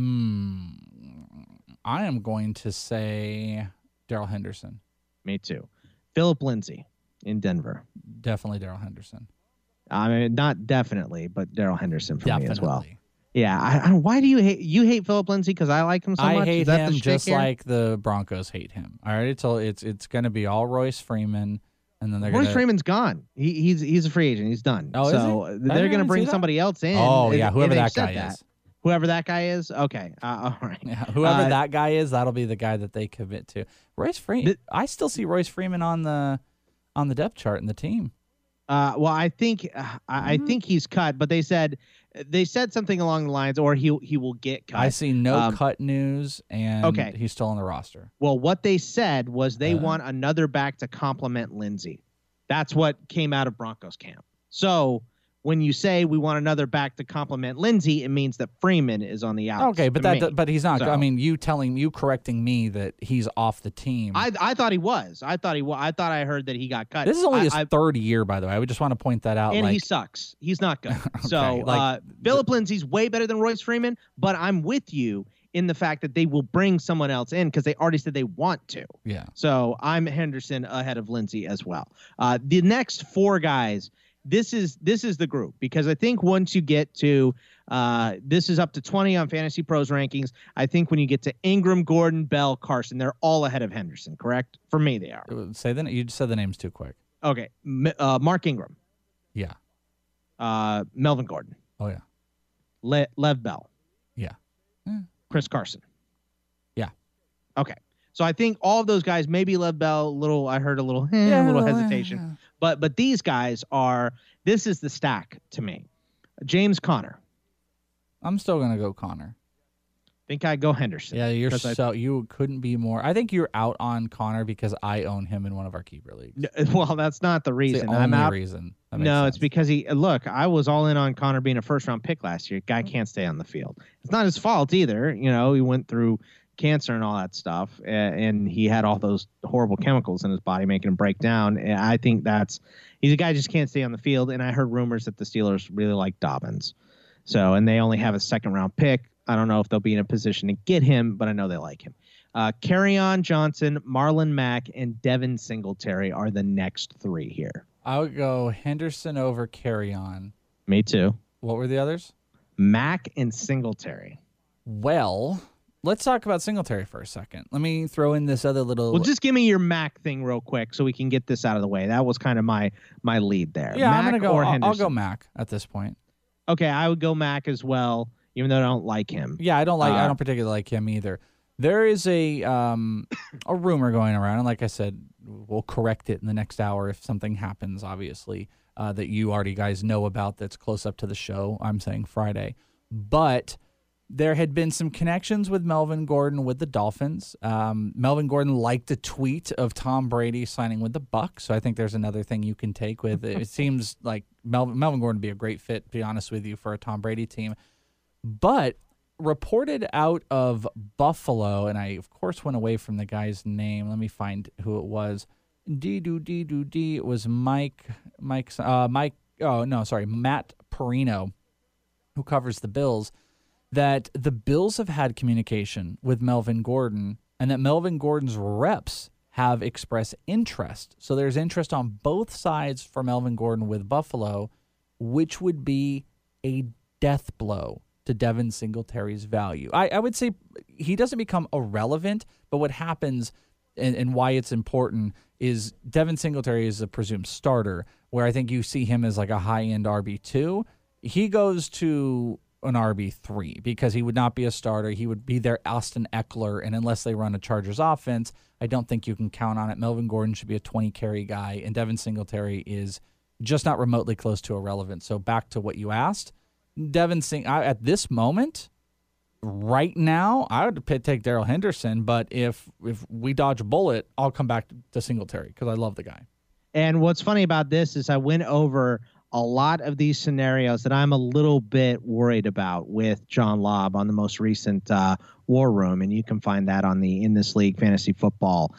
I am going to say Darrell Henderson. Me too. Philip Lindsay in Denver. Definitely Darrell Henderson. I mean, not definitely, but Darrell Henderson for me as well. Yeah. I why do you hate Philip Lindsay? Because I like him so much. I hate him just like the Broncos hate him. All right, it's going to be all Royce Freeman. And then they're Royce Freeman's gone. He's a free agent. He's done. Oh, so is he? they're going to bring somebody else in. Oh, yeah, whoever They've that said guy is. Whoever that guy is? Okay. All right. Yeah, whoever that guy is, that'll be the guy that they commit to. Royce Freeman. I still see Royce Freeman on the depth chart in the team. Well, I think he's cut, but they said something along the lines, or he will get cut. I see no cut news, and he's still on the roster. Well, what they said was they want another back to complement Lindsey. That's what came out of Broncos camp. So when you say we want another back to complement Lindsey, it means that Freeman is on the outs. Okay, but he's not. So, I mean, you correcting me that he's off the team. I thought he was. I thought I heard that he got cut. This is only his third year, by the way. I would just want to point that out. And he sucks. He's not good. So Phillip Lindsey's way better than Royce Freeman, but I'm with you in the fact that they will bring someone else in because they already said they want to. Yeah. So I'm Henderson ahead of Lindsey as well. The next four guys. This is the group, because I think once you get to this is up to 20 on Fantasy Pros rankings. I think when you get to Ingram, Gordon, Bell, Carson, they're all ahead of Henderson. Correct? For me, they are. You just said the names too quick. Okay, Mark Ingram. Yeah. Melvin Gordon. Oh yeah. Lev Bell. Yeah. Chris Carson. Yeah. Okay. So I think all of those guys, maybe Lev Bell, I heard a little hesitation. Yeah. But these guys this is the stack to me. James Conner. I'm still going to go Conner. Think I'd go Henderson. Yeah, you couldn't be more. I think you're out on Conner because I own him in one of our keeper leagues. Well, that's not the reason. It's the only reason. No, it's because I was all in on Conner being a first-round pick last year. Guy can't stay on the field. It's not his fault either. You know, he went through cancer and all that stuff, and he had all those horrible chemicals in his body making him break down. And I think he's a guy who just can't stay on the field. And I heard rumors that the Steelers really like Dobbins. So, and they only have a second-round pick. I don't know if they'll be in a position to get him, but I know they like him. Kerryon Johnson, Marlon Mack, and Devin Singletary are the next three here. I would go Henderson over Kerryon. Me too. What were the others? Mack and Singletary. Well, let's talk about Singletary for a second. Let me throw in this other little... Well, just give me your Mack thing real quick so we can get this out of the way. That was kind of my lead there. Yeah, Mack I'm going to go... I'll go Mack at this point. Okay, I would go Mack as well, even though I don't like him. Yeah, I don't particularly like him either. There is a rumor going around, and like I said, we'll correct it in the next hour if something happens, obviously, that you already guys know about that's close up to the show. I'm saying Friday. But there had been some connections with Melvin Gordon with the Dolphins. Melvin Gordon liked a tweet of Tom Brady signing with the Bucs, so I think there's another thing you can take with it. It seems like Melvin Gordon would be a great fit, to be honest with you, for a Tom Brady team. But reported out of Buffalo, and I, of course, went away from the guy's name. Let me find who it was. It was Matt Perino, who covers the Bills, that the Bills have had communication with Melvin Gordon and that Melvin Gordon's reps have expressed interest. So there's interest on both sides for Melvin Gordon with Buffalo, which would be a death blow to Devin Singletary's value. I would say he doesn't become irrelevant, but what happens and why it's important is Devin Singletary is a presumed starter, where I think you see him as like a high-end RB2. He goes to an RB3 because he would not be a starter. He would be their Austin Eckler, and unless they run a Chargers offense, I don't think you can count on it. Melvin Gordon should be a 20-carry guy, and Devin Singletary is just not remotely close to irrelevant. So back to what you asked, Devin at this moment, right now, I would take Darrell Henderson, but if we dodge a bullet, I'll come back to Singletary because I love the guy. And what's funny about this is I went over a lot of these scenarios that I'm a little bit worried about with John Lobb on the most recent War Room, and you can find that on the In This League Fantasy Football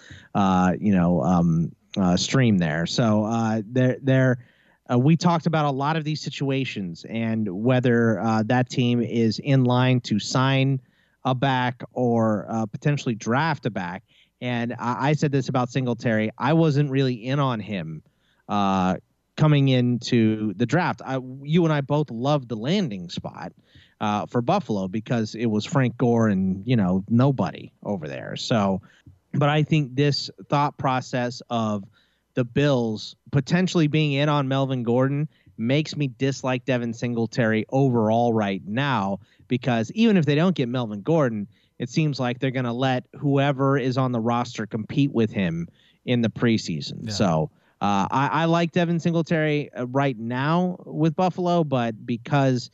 stream there. So we talked about a lot of these situations and whether that team is in line to sign a back or potentially draft a back. And I said this about Singletary. I wasn't really in on him coming into the draft. You and I both loved the landing spot for Buffalo because it was Frank Gore and, nobody over there. So, but I think this thought process of the Bills potentially being in on Melvin Gordon makes me dislike Devin Singletary overall right now, because even if they don't get Melvin Gordon, it seems like they're going to let whoever is on the roster compete with him in the preseason. Yeah. So I like Devin Singletary right now with Buffalo, but because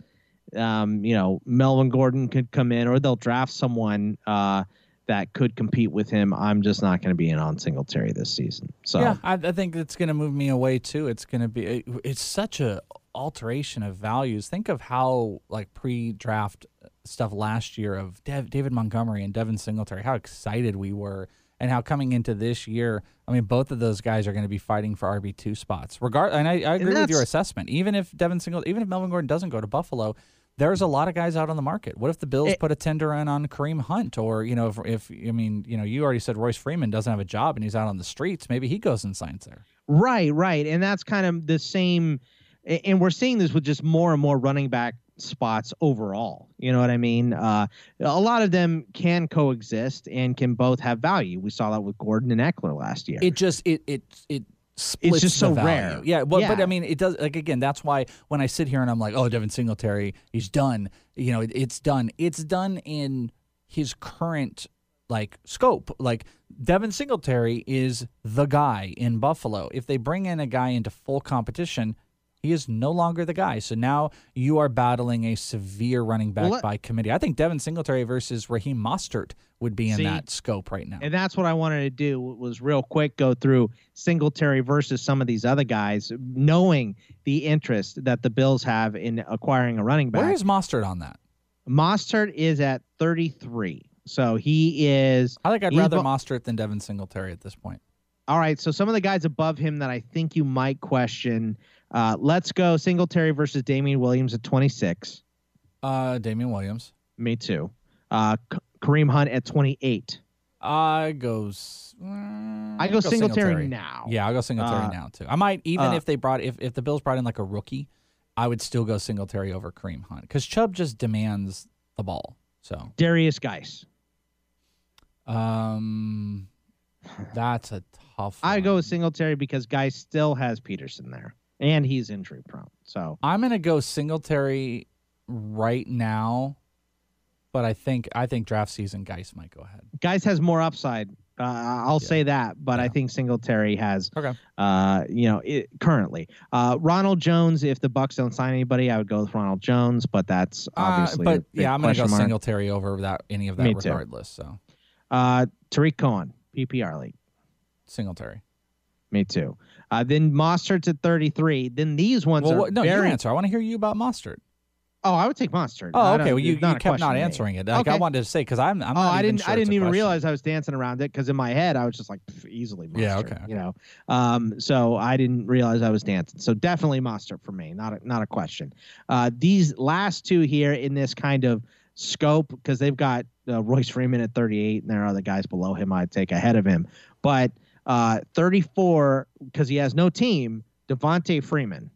Melvin Gordon could come in, or they'll draft someone that could compete with him, I'm just not going to be in on Singletary this season. So yeah, I think it's going to move me away too. It's going to be it's such a alteration of values. Think of how like pre-draft stuff last year of David Montgomery and Devin Singletary, how excited we were, and how coming into this year, I mean, both of those guys are going to be fighting for RB2 spots. And I agree with your assessment. Even if Melvin Gordon doesn't go to Buffalo, there's a lot of guys out on the market. What if the Bills put a tender in on Kareem Hunt? Or, if you already said Royce Freeman doesn't have a job and he's out on the streets, maybe he goes and signs there. Right. And that's kind of the same. And we're seeing this with just more and more running back spots overall. You know what I mean? A lot of them can coexist and can both have value. We saw that with Gordon and Eckler last year. It just splits, it's just so rare. Yeah, but I mean, it does. Like again, that's why when I sit here and I'm like, oh, Devin Singletary, he's done. It's done. It's done in his current scope. Like Devin Singletary is the guy in Buffalo. If they bring in a guy into full competition, he is no longer the guy. So now you are battling a severe running back by committee. I think Devin Singletary versus Raheem Mostert would be in that scope right now. And that's what I wanted to do was real quick go through Singletary versus some of these other guys, knowing the interest that the Bills have in acquiring a running back. Where is Mostert on that? Mostert is at 33. So he is... I think I'd rather Mostert than Devin Singletary at this point. All right, so some of the guys above him that I think you might question... let's go Singletary versus Damian Williams at 26. Damian Williams. Me too. Kareem Hunt at 28. I go Singletary now. Yeah, I'll go Singletary now too. I might even if the Bills brought in like a rookie, I would still go Singletary over Kareem Hunt because Chubb just demands the ball. So Darius Geis. That's a tough one. I go with Singletary because Geis still has Peterson there. And he's injury prone. So I'm going to go Singletary right now, but I think draft season Geis might go ahead. Geis has more upside. I'll say that, but I think Singletary has. Okay. Currently, Ronald Jones. If the Bucs don't sign anybody, I would go with Ronald Jones, but that's obviously. I'm going to go Singletary over any of that regardless. So, Tariq Cohen, PPR league. Singletary. Me too. Then Mostert's at 33. Then these ones are your answer. I want to hear you about Mostert. Oh, I would take Mostert. Oh, okay. Well, you kept not answering it. Like, okay. I wanted to say because I'm. Not I even didn't. Sure I didn't even question. realize I was dancing around it because in my head I was just like easily Mostert. Yeah. Okay. So I didn't realize I was dancing. So definitely Mostert for me. Not a question. These last two here in this kind of scope because they've got Royce Freeman at 38 and there are other guys below him I'd take ahead of him, but. 34 because he has no team. Devontae Freeman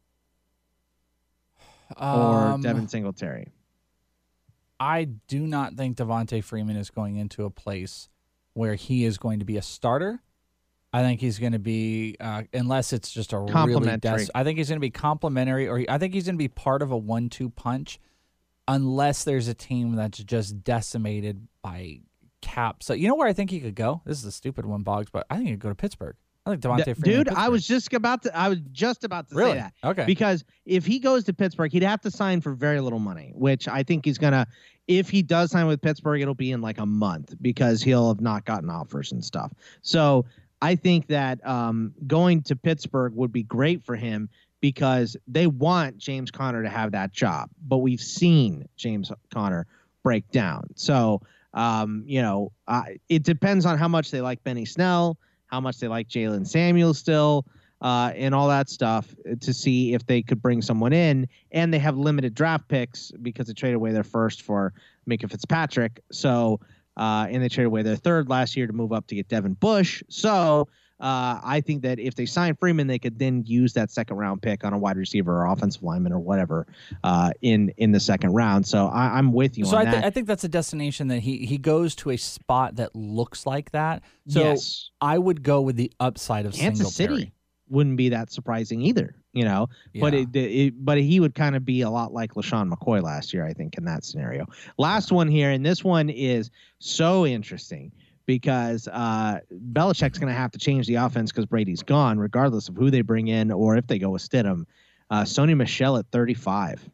or Devin Singletary. I do not think Devontae Freeman is going into a place where he is going to be a starter. I think he's going to be, unless it's just a really I think he's going to be complimentary, or I think he's going to be part of a 1-2 punch, unless there's a team that's just decimated by cap. So you know where I think he could go? This is a stupid one, Boggs, but I think he'd go to Pittsburgh. I think Devontae Freeman. Dude, I was just about to really? Say that. Okay. Because if he goes to Pittsburgh, he'd have to sign for very little money, which I think he's gonna. If he does sign with Pittsburgh, it'll be in like a month because he'll have not gotten offers and stuff. So I think that going to Pittsburgh would be great for him because they want James Conner to have that job, but we've seen James Conner break down. So. It depends on how much they like Benny Snell, how much they like Jalen Samuels still, and all that stuff to see if they could bring someone in. And they have limited draft picks because they traded away their first for Minka Fitzpatrick. So, and they traded away their third last year to move up to get Devin Bush. So, I think that if they sign Freeman, they could then use that second round pick on a wide receiver or offensive lineman or whatever in the second round. So I'm with you on that. I think that's a destination that he goes to a spot that looks like that. So yes. I would go with the upside of Kansas Singletary. City. wouldn't be that surprising either, you know. Yeah. But he would kind of be a lot like LaShawn McCoy last year, I think, in that scenario. Last one here, and this one is so interesting because Belichick's going to have to change the offense because Brady's gone, regardless of who they bring in or if they go with Stidham. Sony Michel at 35.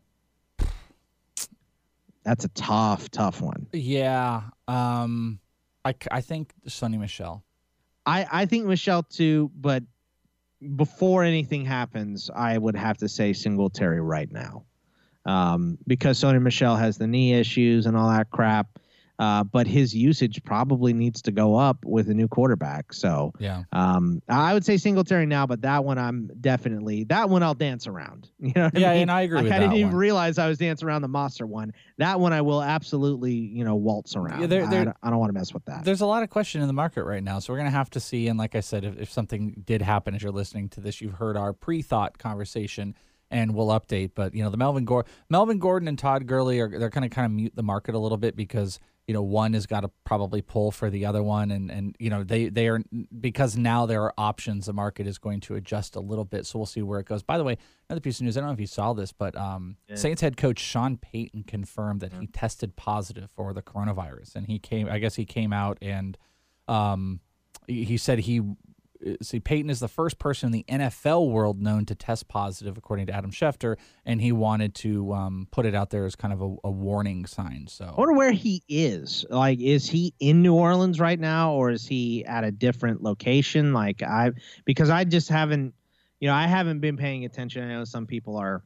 That's a tough one. Yeah. I think Sony Michel. I think Michel too, but before anything happens, I would have to say Singletary right now, because Sony Michel has the knee issues and all that crap. But his usage probably needs to go up with a new quarterback. So yeah, I would say Singletary now, but that one I'll dance around. You know what I mean? And I agree with that. I didn't even realize I was dancing around the Monster one. That one I will absolutely, waltz around. Yeah, I don't want to mess with that. There's a lot of question in the market right now, so we're going to have to see. And like I said, if something did happen as you're listening to this, you've heard our pre-thought conversation, and we'll update. But the Melvin Gordon and Todd Gurley they're kind of mute the market a little bit because one has got to probably pull for the other one, and they are, because now there are options. The market is going to adjust a little bit, so we'll see where it goes. By the way, another piece of news. I don't know if you saw this, but Saints head coach Sean Payton confirmed that he tested positive for the coronavirus, and he came out and he said Peyton is the first person in the NFL world known to test positive, according to Adam Schefter, and he wanted to put it out there as kind of a warning sign. So I wonder where he is. Like, is he in New Orleans right now, or is he at a different location? Because I just haven't, I haven't been paying attention. I know some people are,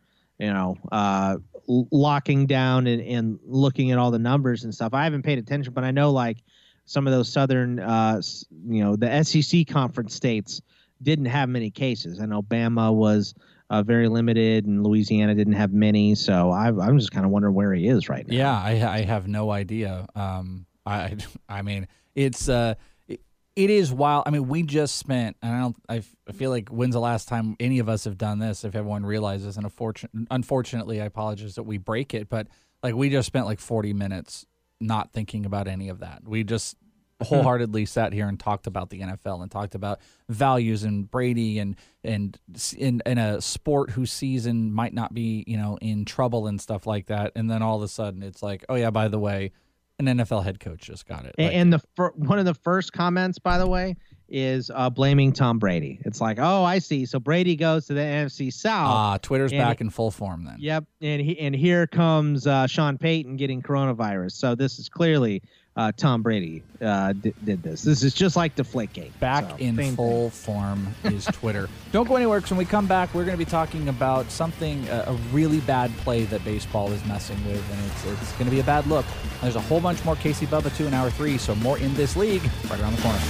locking down and looking at all the numbers and stuff. I haven't paid attention, but I know some of those southern, the SEC conference states didn't have many cases. I know Bama was very limited, and Louisiana didn't have many. So I'm just kind of wondering where he is right now. Yeah, I have no idea. I mean, it is wild. I mean, we just spent, and I feel like when's the last time any of us have done this? If everyone realizes, and unfortunately, I apologize that we break it, but we just spent 40 minutes not thinking about any of that. We just wholeheartedly sat here and talked about the NFL and talked about values and Brady and in a sport whose season might not be, in trouble and stuff like that. And then all of a sudden it's oh yeah, by the way, an NFL head coach just got it. And one of the first comments, by the way, is blaming Tom Brady. It's oh, I see. So Brady goes to the NFC South. Twitter's back in full form then. Yep. And here comes Sean Payton getting coronavirus. So this is clearly Tom Brady did this. This is just like Deflategate. Back in full form is Twitter. Don't go anywhere, because when we come back, we're going to be talking about something, a really bad play that baseball is messing with, and it's going to be a bad look. There's a whole bunch more Casey Bubba 2 in Hour 3, so more in this league right around the corner.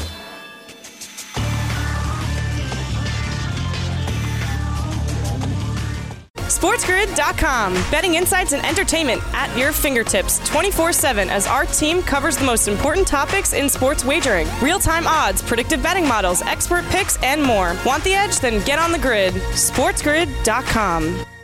SportsGrid.com. Betting insights and entertainment at your fingertips 24/7 as our team covers the most important topics in sports wagering. Real-time odds, predictive betting models, expert picks, and more. Want the edge? Then get on the grid. SportsGrid.com.